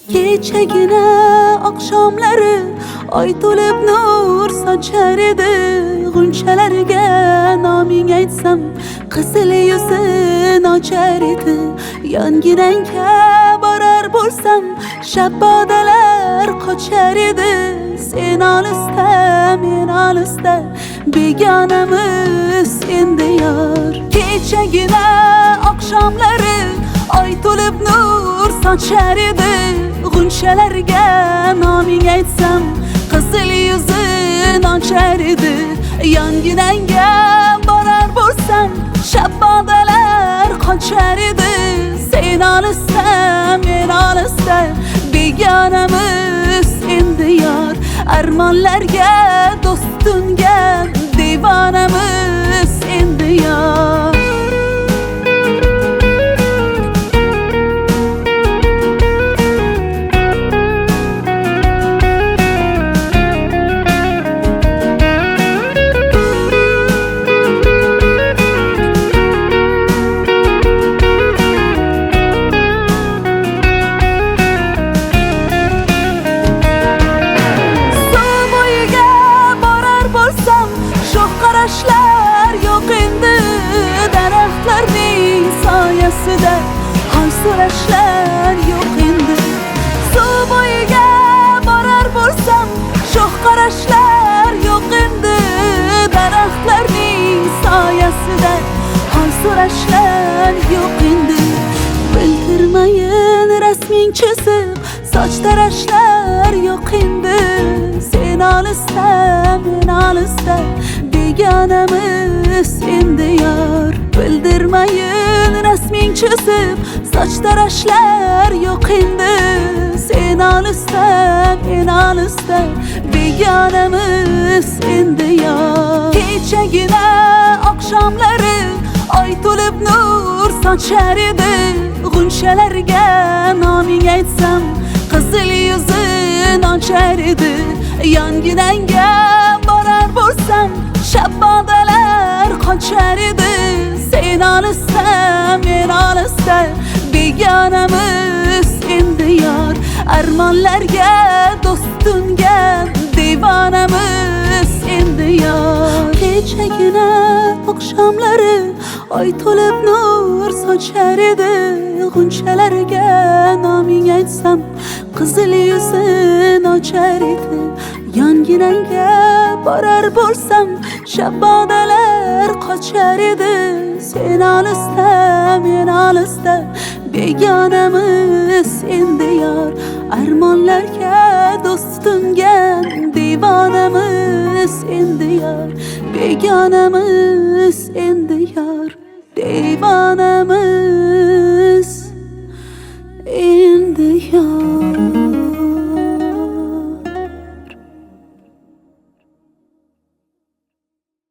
Kechagina oqshomlari oy to'lib nur sochar edi. G'unchalarga noming aytsam qizil yuzin ochar edi. Yonginangga borar bo'lsam shabbodalar qochar edi. Sen olisda men olisda begonamiz endi yor. Kechagina oqshomlari oy to'lib nur sochar edi. G'unchalarga noming aytsam qizil yuzin ochar edi. Yonginangga borar bo'lsam shabbodalar qochar edi. Sen olisda men olisda begonamiz endi yor. Armonlarga do'st tungan devonamiz endi yor. Qarashlar yo'q endi daraxtlarning soyasida. Hol so'rashlar yo'q endi. Suv bo'yiga borar bo'lsam sho'x qarashlar yo'q endi daraxtlarning soyasida. Hol so'rashlar yo'q endi. Bildirmayin rasming chizib soch tarashlar yo'q endi. Sen olisda men olisda begonamiz endi yor. Bildirmayin rasming chizib soch tarashlar yo'q endi. Sen olisda men olisda begonamiz endi yor. Kechagina oqshomlari oy to'lib nur sochar edi. G'unchalarga noming aytsam qizil yuzin ochar edi. Yonginangga borar bo'lsam shabbodalar qochar edi. Sen olisda men olisda begonamiz endi yor. Armonlarga do'st tungan devonamiz endi yor. Kechagina oqshomlari oy to'lib nur sochar edi. G'unchalarga noming aytsam qizil yuzin ochar edi. Yonginangga borar bo'lsam shabbodalar qochar edi. Sen olisda men olisda begonamiz endi yor. Armonlarga do'st tungan devonamiz endi yor. Begonamiz endi yor. Devonamiz